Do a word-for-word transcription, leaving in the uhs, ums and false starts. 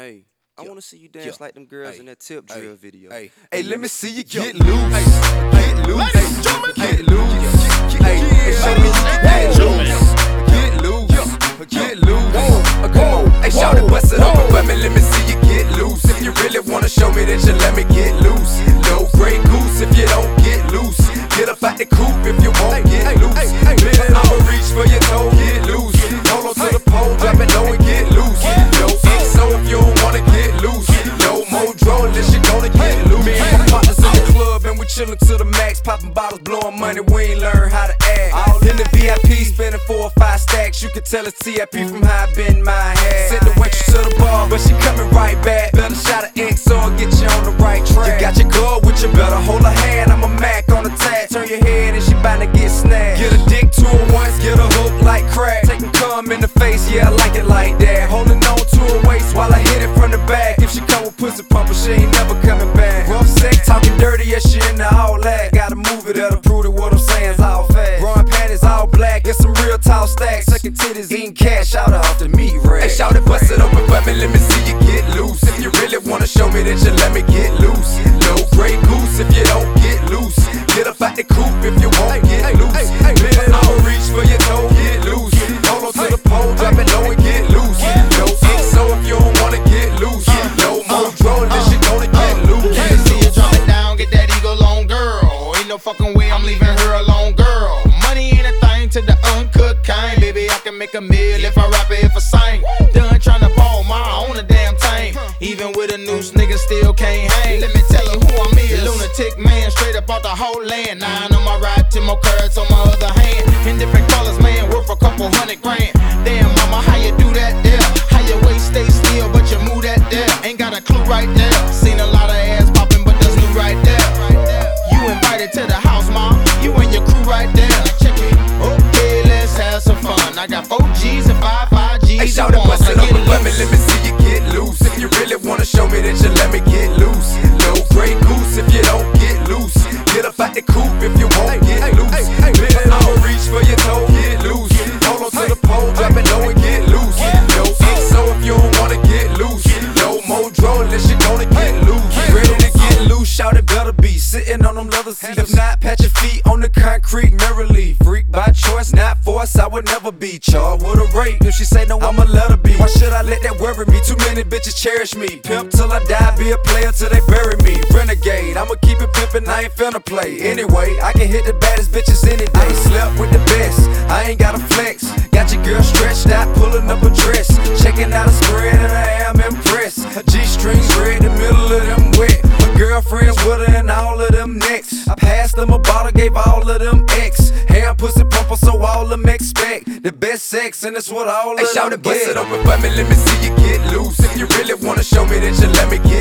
Hey, I Yeah. wanna see you dance Yeah. like them girls Ay. in that tip Ay. drill video. Hey, Hey, let me see you get loose. loose. Ay. Get loose. Ladies and gentlemen, Get loose. Hey, hey, show me you can get loose. Get loose. Get loose. Uh, Come on. Hey, shout it, bust it open for me. Let me see you get loose. If you really wanna show me that you let me get loose. No Grey Goose if you don't get loose. Get up out the coop if you won't get loose. Baby, I'ma reach for your toe. Get loose. Hold on to the pole, drop it low and get loose. No X O if you don't wanna get loose. No more draw unless you gonna get loose. Me and my partners in the club and we chillin' to the max, popping bottles, blowing money. We ain't learn how to act. All in the V I P, spending four or five stacks. You can tell it's T I P from how I bend my head. Sent the waitress to the bar, but she coming right back. Better shot of X O and get you on the right track. You got your girl with you, better hold her hand. I'm a Mac on the tag. Turn your head and she bout to get snagged. Get a dick to her once, get a hook like crack. Take and come in the face, yeah, I like it like that. Holding on to her waist while I hit it from the back. If she come with pussy pumper, she ain't never coming back. Rough sex, talking dirty, yeah, she into all that. Gotta move it, that'll prove that what I'm saying's all fast. Growing panties all black, get some real tall stacks. Sucking titties, eating cash, shout off the meat rack. Hey, shout it, bust it open for me, let me see you get loose. If you really wanna show me that you let me get loose. No Grey Goose if you don't get loose. Get up out the coop if you won't get loose. Baby, I'ma reach for your toe, get loose. Hold on to the pole, drop it low and get loose. No X O if you don't wanna get loose. No more draw unless you gonna get loose. Let me see you drop it down, get that eagle on, girl. Ain't no fucking way I'm leaving her alone, girl. Money ain't a thing to the uncut kind. Baby, I can make a meal if I rap it, if I sing. Done tryna ball my own a damn thing. Even with a noose, nigga still can't hang. Let me tell you who I'm is. Lunatic man, straight up off the whole land. Nine on my right, ten more carats on my other hand. In different colors, man, worth a couple hundred grand. Damn, mama, how you do that there? How your waist stay still, but you move that there? Ain't got a clue right there. Seen a lot of ass popping, but that's new right there. You invited to the house, mom. You and your crew right there. Check it. Okay, let's have some fun. I got four G's and five five G's. Hey, shout it, bust it open for me, let me see you get loose. If you really wanna show me that you let me get loose. No Grey Goose if you don't get loose. Get up out the coop if you won't get loose. Baby, I'ma reach for your toe, get loose. Hold on to the pole, drop it low and get loose. No X O if you don't wanna get loose. No more draw unless you gonna get loose. Ready to get loose, shout it better be sitting on them leather seats. If not, pat your feet on the concrete merrily. Freak by choice, not force, I would never be charged with a rape. If she say no, I'ma let her be. Why should I let that worry me? Too many bitches cherish me. Pimp till I die, be a player till they bury me. Renegade, I'ma keep it pimpin', I ain't finna play. Anyway, I can hit the baddest bitches any day. Slept with the best, I ain't gotta flex. Got your girl stretched out, pulling up a dress. Checking out a spread and I am impressed. Her G-strings red, the middle of them wet. My girlfriends with her and all of them necks. I passed them a bottle, gave all of them X. Hair pussy pumper, so all them expect the best sex, and that's what all of them get. Hey, shout it, bust it open for me, let me see you get loose. If you really wanna show me that you let me get